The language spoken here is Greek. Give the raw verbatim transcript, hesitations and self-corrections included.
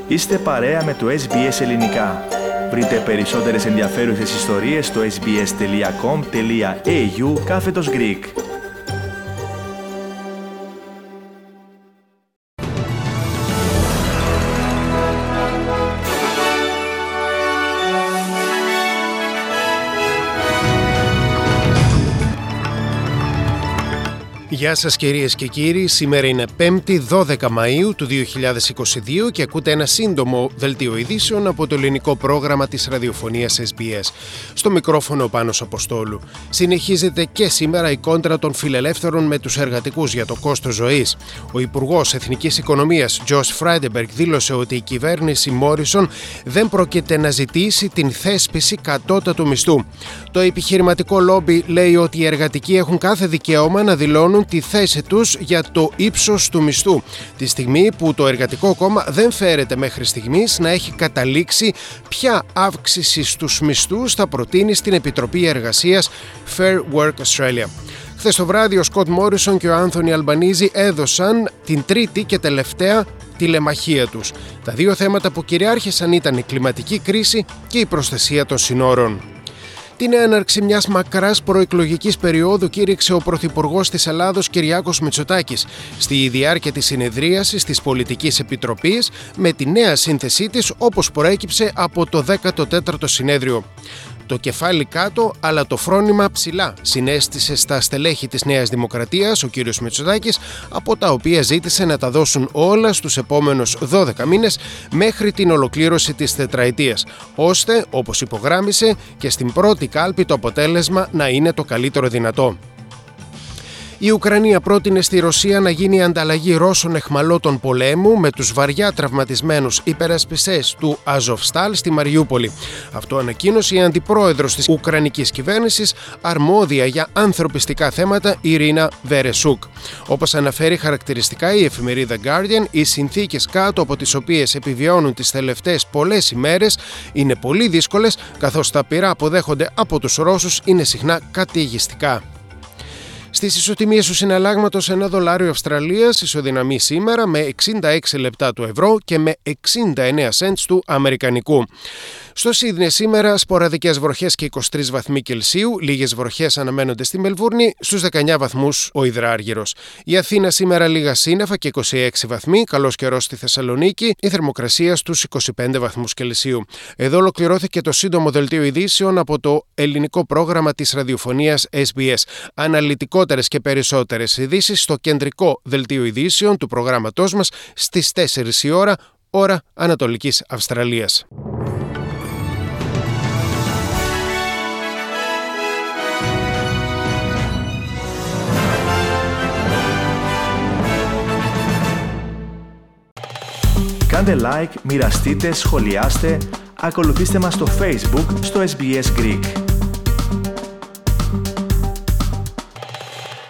Είστε παρέα με το ες μπι ες Ελληνικά. Βρείτε περισσότερες ενδιαφέρουσες ιστορίες στο sbs.com.au κάθετος Greek. Γεια σας κυρίες και κύριοι, σήμερα είναι πέμπτη δώδεκα Μαΐου του δύο χιλιάδες είκοσι δύο και ακούτε ένα σύντομο δελτίο ειδήσεων από το ελληνικό πρόγραμμα της ραδιοφωνίας ες μπι ες. Στο μικρόφωνο ο Πάνος Αποστόλου. Συνεχίζεται και σήμερα η κόντρα των φιλελεύθερων με τους εργατικούς για το κόστος ζωής. Ο Υπουργός Εθνικής Οικονομίας Τζος Φράιντεμπεργκ δήλωσε ότι η κυβέρνηση Μόρισον δεν πρόκειται να ζητήσει την θέσπιση κατώτατου μισθού. Το επιχειρηματικό λόμπι λέει ότι οι εργατικοί έχουν κάθε δικαίωμα να δηλώνουν τη θέση τους για το ύψος του μισθού, τη στιγμή που το Εργατικό Κόμμα δεν φέρεται μέχρι στιγμής να έχει καταλήξει ποια αύξηση στους μισθούς θα προτείνει στην Επιτροπή Εργασίας Fair Work Australia. Χθες το βράδυ ο Σκοτ Μόρισον και ο Άνθονι Αλμπανίζη έδωσαν την τρίτη και τελευταία τηλεμαχία τους. Τα δύο θέματα που κυριάρχησαν ήταν η κλιματική κρίση και η προστασία των συνόρων. Την έναρξη μιας μακράς προεκλογικής περίοδου κήρυξε ο Πρωθυπουργός της Ελλάδος Κυριάκος Μητσοτάκης στη διάρκεια της συνεδρίασης της Πολιτικής Επιτροπής με τη νέα σύνθεσή της όπως προέκυψε από το δέκατο τέταρτο συνέδριο. Το κεφάλι κάτω, αλλά το φρόνημα ψηλά, συνέστησε στα στελέχη της Νέας Δημοκρατίας ο κύριος Μητσοτάκης, από τα οποία ζήτησε να τα δώσουν όλα στους επόμενους δώδεκα μήνες μέχρι την ολοκλήρωση της τετραετίας, ώστε, όπως υπογράμμισε, και στην πρώτη κάλπη το αποτέλεσμα να είναι το καλύτερο δυνατό. Η Ουκρανία πρότεινε στη Ρωσία να γίνει ανταλλαγή Ρώσων αιχμαλώτων πολέμου με τους βαριά τραυματισμένους υπερασπιστές του Αζοφστάλ στη Μαριούπολη. Αυτό ανακοίνωσε η αντιπρόεδρος της Ουκρανικής κυβέρνησης, αρμόδια για ανθρωπιστικά θέματα, Ιρίνα Βερεσούκ. Όπως αναφέρει χαρακτηριστικά η εφημερίδα Guardian, οι συνθήκες κάτω από τις οποίες επιβιώνουν τις τελευταίες πολλές ημέρες είναι πολύ δύσκολες, καθώς τα πυρά που δέχονται από τους Ρώσους είναι συχνά καταιγιστικά. Στις ισοτιμίες του συναλλάγματος ένα δολάριο Αυστραλίας ισοδυναμεί σήμερα με εξήντα έξι λεπτά του ευρώ και με εξήντα εννέα σέντς του αμερικανικού. Στο Σίδνεϊ σήμερα σποραδικές βροχές και είκοσι τρεις βαθμοί Κελσίου, λίγες βροχές αναμένονται στη Μελβούρνη, στους δεκαεννιά βαθμούς ο υδράργυρος. Η Αθήνα σήμερα λίγα σύννεφα και είκοσι έξι βαθμοί, καλός καιρός στη Θεσσαλονίκη, η θερμοκρασία στους είκοσι πέντε βαθμούς Κελσίου. Εδώ ολοκληρώθηκε το σύντομο δελτίο ειδήσεων από το ελληνικό πρόγραμμα της ραδιοφωνίας ες μπι ες. Αναλυτικότερες και περισσότερες ειδήσεις στο κεντρικό δελτίο ειδήσεων του προγράμματός μας στις τέσσερις η ώρα, ώρα Ανατολικής Αυστραλίας. Κάντε like, μοιραστείτε, σχολιάστε, ακολουθήστε μας στο Facebook στο ες μπι ες Greek.